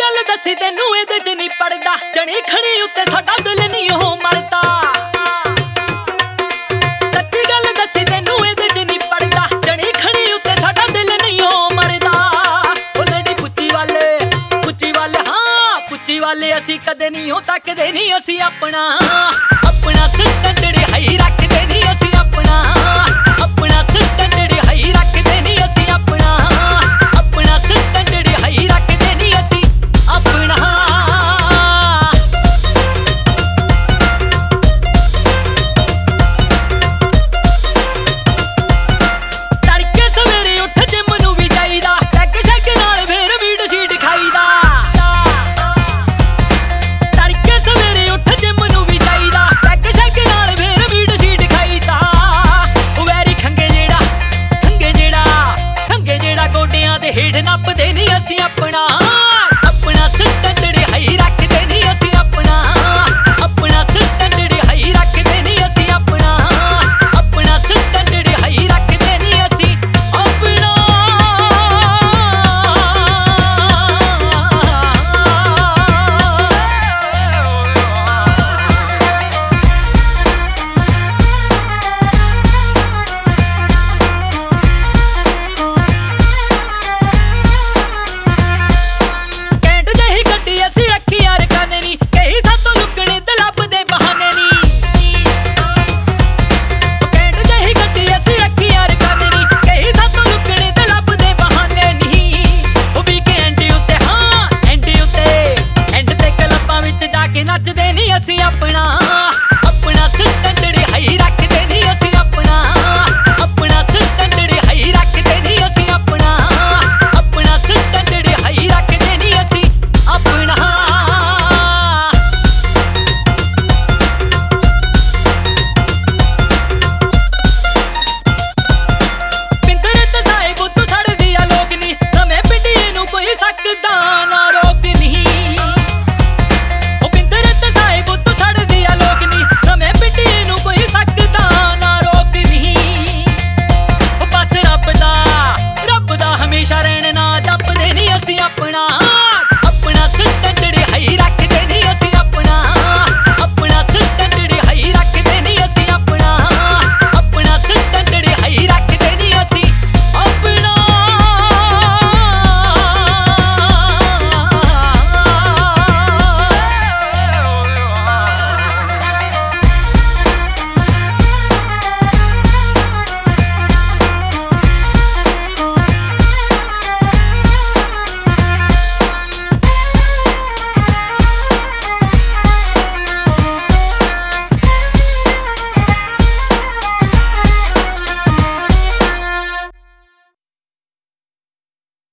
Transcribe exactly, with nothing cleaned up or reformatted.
गल दसी तेनू इहदे च नहीं पड़दा, जनी खड़ी उत्ते साडा दिल नहीं हो मरदा। सच्ची गल दसी तेनू इहदे च नहीं पड़दा, जनी खड़ी उत्ते साडा दिल नहीं हो मरदा। ओ लड़ी पुच्ची वाले पुच्ची वाले हाँ पुच्ची वाले असी कदे नहीं हो तकदे नहीं असी अपना।